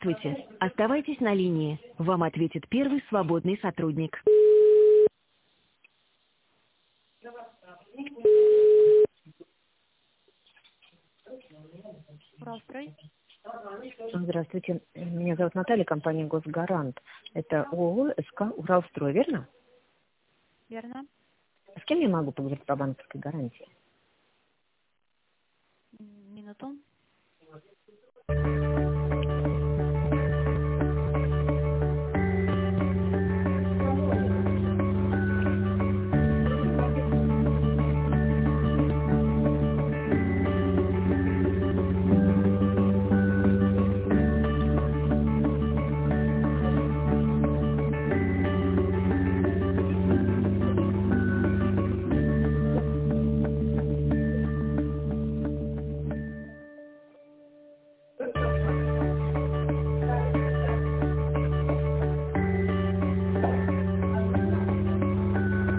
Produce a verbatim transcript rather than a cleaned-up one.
Здравствуйте. Оставайтесь на линии. Вам ответит первый свободный сотрудник. Уралстрой. Здравствуйте, меня зовут Наталья, компания «Госгарант». Это ООО «СК Уралстрой», верно? Верно. С кем я могу поговорить по банковской гарантии? М, Минуту.